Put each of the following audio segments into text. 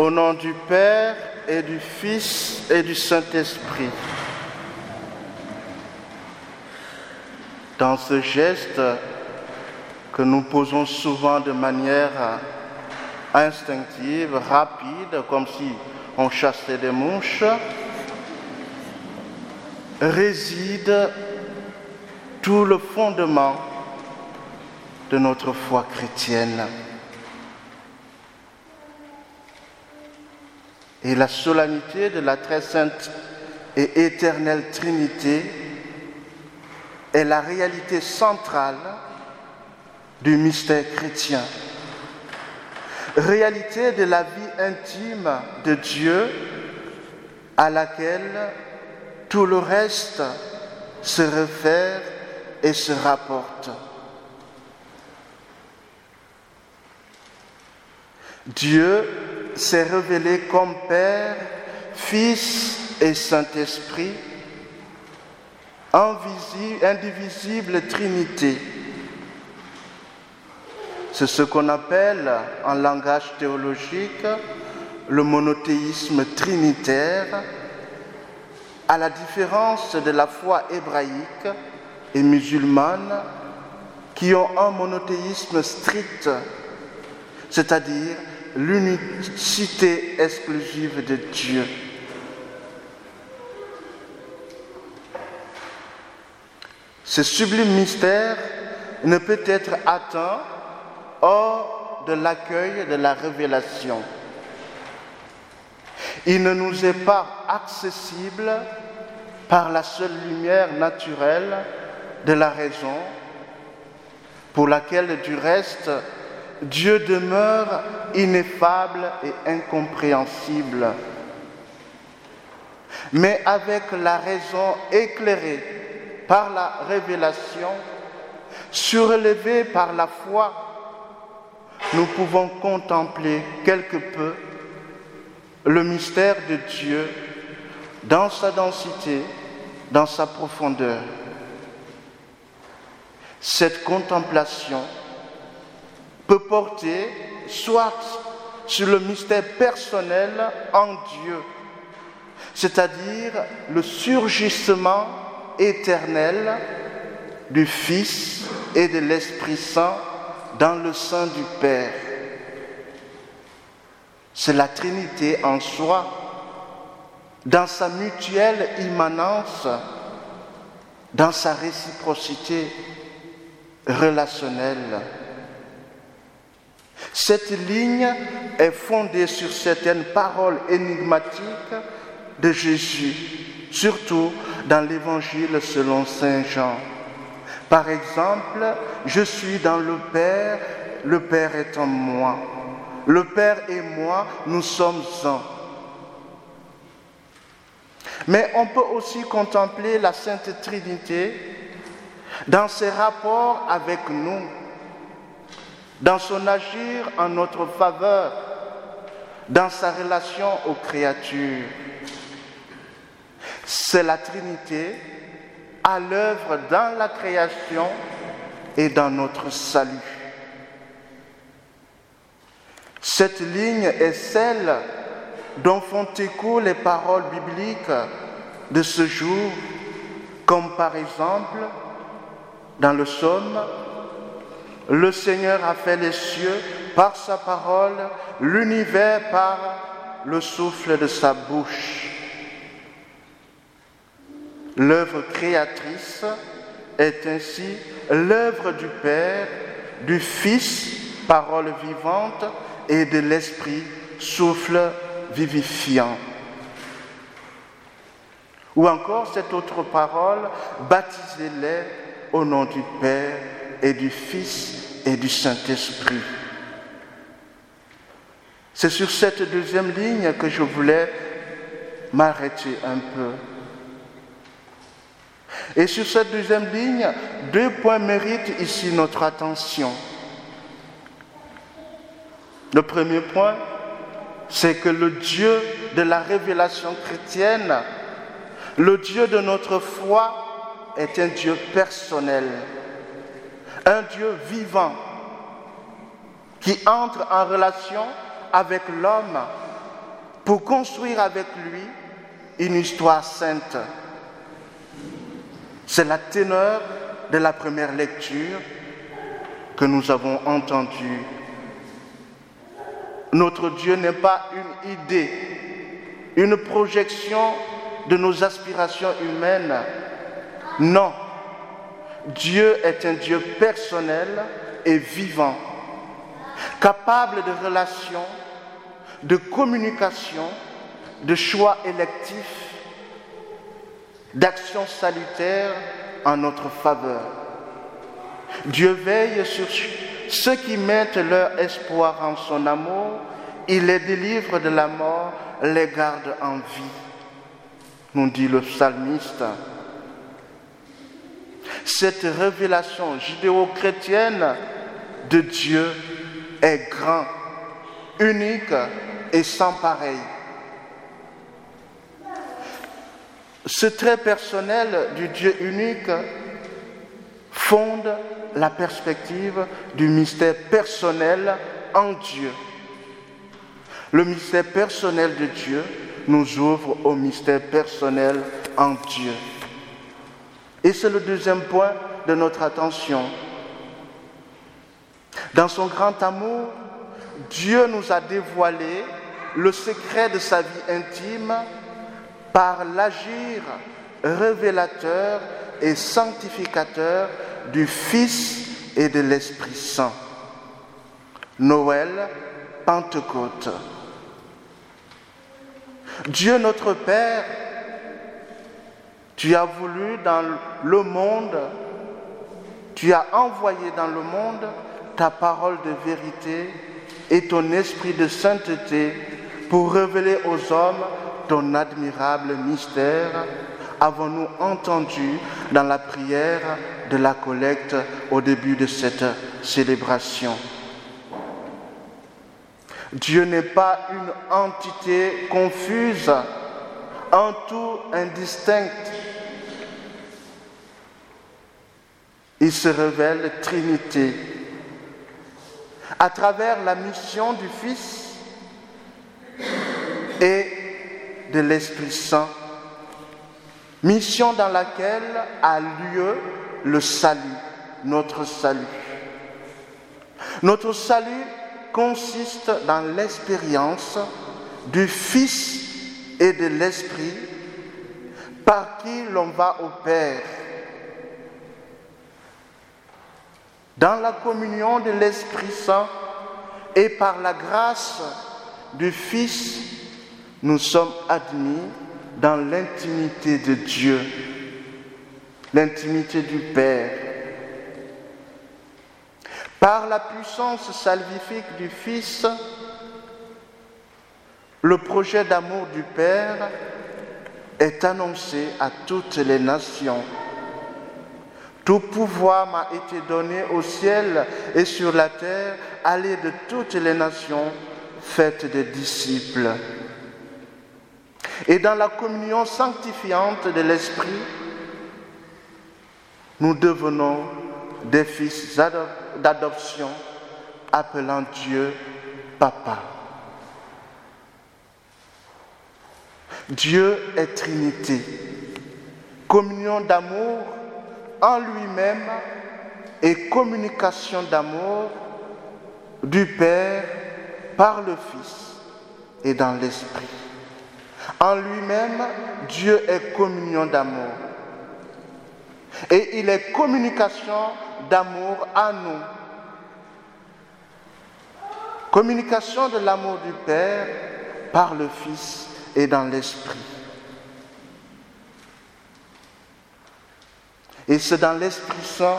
Au nom du Père et du Fils et du Saint-Esprit. Dans ce geste que nous posons souvent de manière instinctive, rapide, comme si on chassait des mouches, réside tout le fondement de notre foi chrétienne. Et la solennité de la très sainte et éternelle Trinité est la réalité centrale du mystère chrétien. Réalité de la vie intime de Dieu à laquelle tout le reste se réfère et se rapporte. Dieu s'est révélé comme Père, Fils et Saint-Esprit, indivisible Trinité. C'est ce qu'on appelle en langage théologique le monothéisme trinitaire, à la différence de la foi hébraïque et musulmane qui ont un monothéisme strict, c'est-à-dire l'unicité exclusive de Dieu. Ce sublime mystère ne peut être atteint hors de l'accueil de la révélation. Il ne nous est pas accessible par la seule lumière naturelle de la raison, pour laquelle du reste Dieu demeure ineffable et incompréhensible. Mais avec la raison éclairée par la révélation, surélevée par la foi, nous pouvons contempler quelque peu le mystère de Dieu dans sa densité, dans sa profondeur. Cette contemplation peut porter soit sur le mystère personnel en Dieu, c'est-à-dire le surgissement éternel du Fils et de l'Esprit Saint dans le sein du Père. C'est la Trinité en soi, dans sa mutuelle immanence, dans sa réciprocité relationnelle. Cette ligne est fondée sur certaines paroles énigmatiques de Jésus, surtout dans l'Évangile selon saint Jean. Par exemple, « Je suis dans le Père est en moi. Le Père et moi, nous sommes un. » Mais on peut aussi contempler la Sainte Trinité dans ses rapports avec nous, dans son agir en notre faveur, dans sa relation aux créatures. C'est la Trinité à l'œuvre dans la création et dans notre salut. Cette ligne est celle dont font écho les paroles bibliques de ce jour, comme par exemple dans le psaume, « Le Seigneur a fait les cieux par sa parole, l'univers par le souffle de sa bouche. » L'œuvre créatrice est ainsi l'œuvre du Père, du Fils, parole vivante, et de l'Esprit, souffle vivifiant. Ou encore cette autre parole, baptisez-les au nom du Père et du Fils et du Saint-Esprit. C'est sur cette deuxième ligne que je voulais m'arrêter un peu. Et sur cette deuxième ligne, 2 points méritent ici notre attention. Le premier point, c'est que le Dieu de la révélation chrétienne, le Dieu de notre foi, est un Dieu personnel, un Dieu vivant, qui entre en relation avec l'homme pour construire avec lui une histoire sainte. C'est la teneur de la première lecture que nous avons entendue. Notre Dieu n'est pas une idée, une projection de nos aspirations humaines. Non, Dieu est un Dieu personnel et vivant, capable de relations, de communication, de choix électifs, d'actions salutaires en notre faveur. Dieu veille sur ceux qui mettent leur espoir en son amour, il les délivre de la mort, les garde en vie, nous dit le psalmiste. Cette révélation judéo-chrétienne de Dieu est grande, unique et sans pareil. Ce trait personnel du Dieu unique fonde la perspective du mystère personnel en Dieu. Le mystère personnel de Dieu nous ouvre au mystère personnel en Dieu. Et c'est le deuxième point de notre attention. Dans son grand amour, Dieu nous a dévoilé le secret de sa vie intime par l'agir révélateur et sanctificateur du Fils et de l'Esprit Saint. Noël, Pentecôte. Dieu notre Père, tu as voulu dans le monde, tu as envoyé dans le monde ta parole de vérité et ton esprit de sainteté pour révéler aux hommes ton admirable mystère, avons-nous entendu dans la prière de la collecte au début de cette célébration. Dieu n'est pas une entité confuse, un tout indistinct. Il se révèle Trinité. À travers la mission du Fils et de l'Esprit Saint, mission dans laquelle a lieu le salut, notre salut. Notre salut consiste dans l'expérience du Fils et de l'Esprit par qui l'on va au Père. Dans la communion de l'Esprit Saint et par la grâce du Fils, nous sommes admis dans l'intimité de Dieu, l'intimité du Père. Par la puissance salvifique du Fils, le projet d'amour du Père est annoncé à toutes les nations. Tout pouvoir m'a été donné au ciel et sur la terre. Allez de toutes les nations, faites des disciples. Et dans la communion sanctifiante de l'Esprit, nous devenons des fils d'adoption, appelant Dieu Papa. Dieu est Trinité, communion d'amour en lui-même et communication d'amour du Père par le Fils et dans l'Esprit. En lui-même, Dieu est communion d'amour. Et il est communication d'amour à nous. Communication de l'amour du Père par le Fils et dans l'Esprit. Et c'est dans l'Esprit Saint,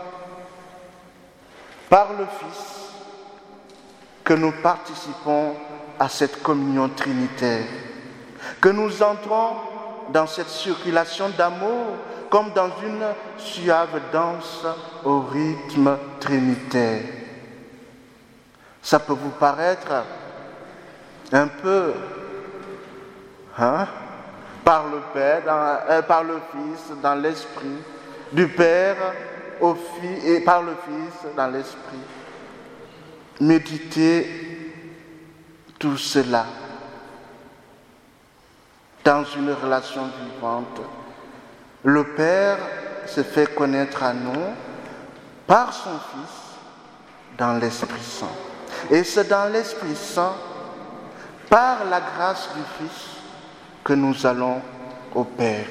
par le Fils, que nous participons à cette communion trinitaire, que nous entrons dans cette circulation d'amour comme dans une suave danse au rythme trinitaire. Ça peut vous paraître un peu, par le Père, par le Fils, dans l'Esprit, du Père au Fils et par le Fils dans l'Esprit. Méditez tout cela. dans une relation vivante. Le Père se fait connaître à nous par son Fils dans l'Esprit Saint. Et c'est dans l'Esprit Saint, par la grâce du Fils, que nous allons au Père.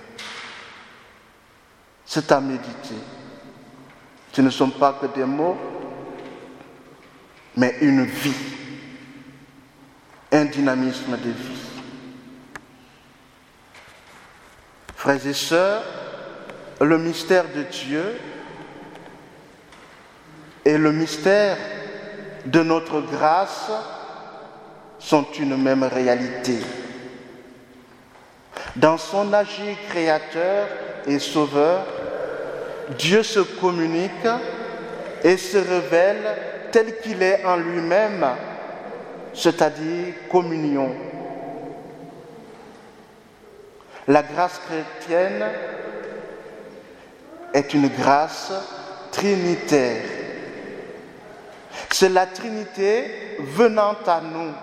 C'est à méditer. Ce ne sont pas que des mots, mais une vie, un dynamisme de vie. Frères et sœurs, le mystère de Dieu et le mystère de notre grâce sont une même réalité. Dans son agir créateur et sauveur, Dieu se communique et se révèle tel qu'il est en lui-même, c'est-à-dire communion. La grâce chrétienne est une grâce trinitaire. C'est la Trinité venant à nous.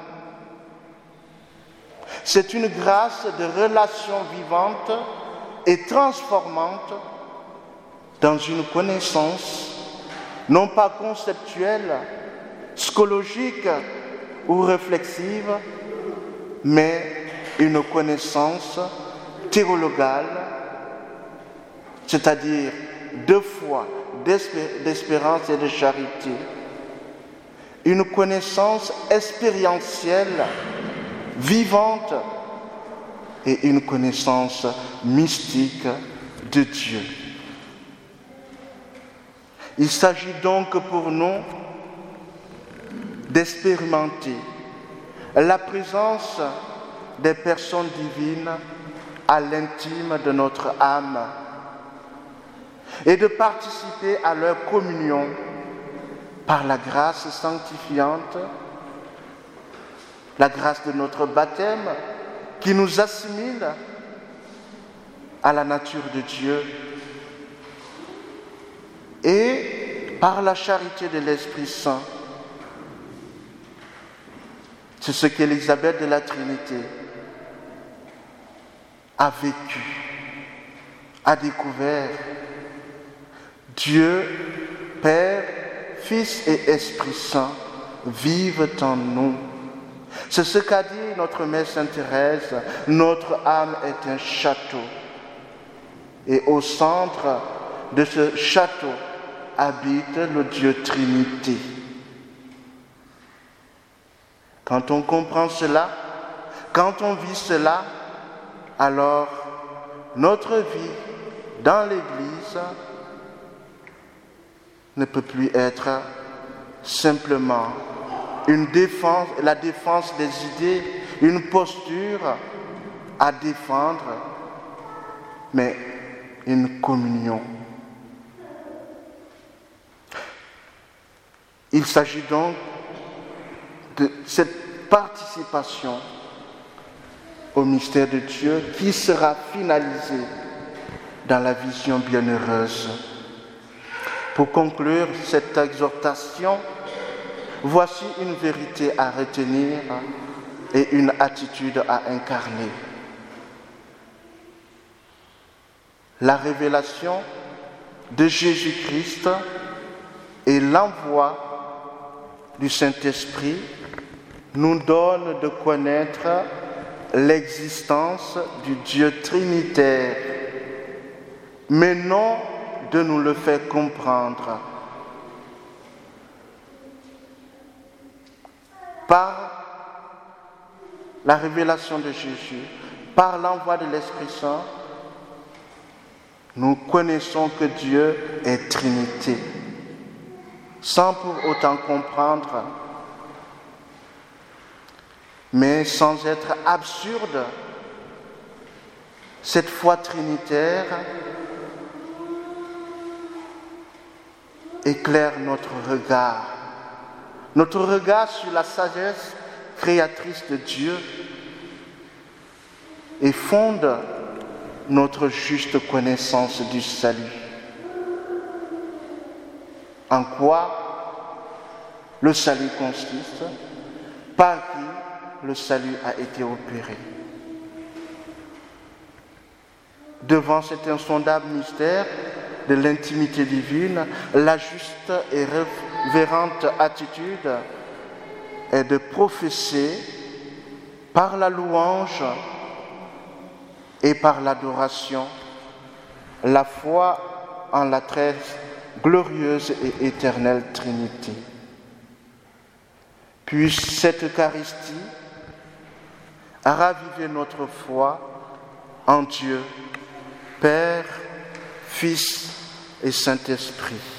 C'est une grâce de relation vivante et transformante dans une connaissance, non pas conceptuelle, scologique ou réflexive, mais une connaissance théologale, c'est-à-dire de foi, d'espérance et de charité. Une connaissance expérientielle, vivante, et une connaissance mystique de Dieu. Il s'agit donc pour nous d'expérimenter la présence des personnes divines à l'intime de notre âme et de participer à leur communion par la grâce sanctifiante, la grâce de notre baptême qui nous assimile à la nature de Dieu, et par la charité de l'Esprit Saint. C'est ce qu'Élisabeth de la Trinité a vécu, a découvert. Dieu, Père, Fils et Esprit Saint vivent en nous. C'est ce qu'a dit notre Mère Sainte Thérèse, notre âme est un château. Et au centre de ce château habite le Dieu Trinité. Quand on comprend cela, quand on vit cela, alors notre vie dans l'Église ne peut plus être simplement la défense des idées, une posture à défendre, mais une communion. Il s'agit donc de cette participation au mystère de Dieu qui sera finalisée dans la vision bienheureuse. Pour conclure cette exhortation, voici une vérité à retenir et une attitude à incarner. La révélation de Jésus-Christ et l'envoi du Saint-Esprit nous donnent de connaître l'existence du Dieu trinitaire, mais non de nous le faire comprendre. Par la révélation de Jésus, par l'envoi de l'Esprit Saint, nous connaissons que Dieu est Trinité, sans pour autant comprendre, mais sans être absurde. Cette foi trinitaire éclaire notre regard sur la sagesse créatrice de Dieu et fonde notre juste connaissance du salut. En quoi le salut consiste, par qui le salut a été opéré. devant cet insondable mystère de l'intimité divine, la juste et révérente attitude est de professer par la louange et par l'adoration la foi en la très glorieuse et éternelle Trinité. Puisse cette Eucharistie raviver notre foi en Dieu, Père, Fils et Saint-Esprit.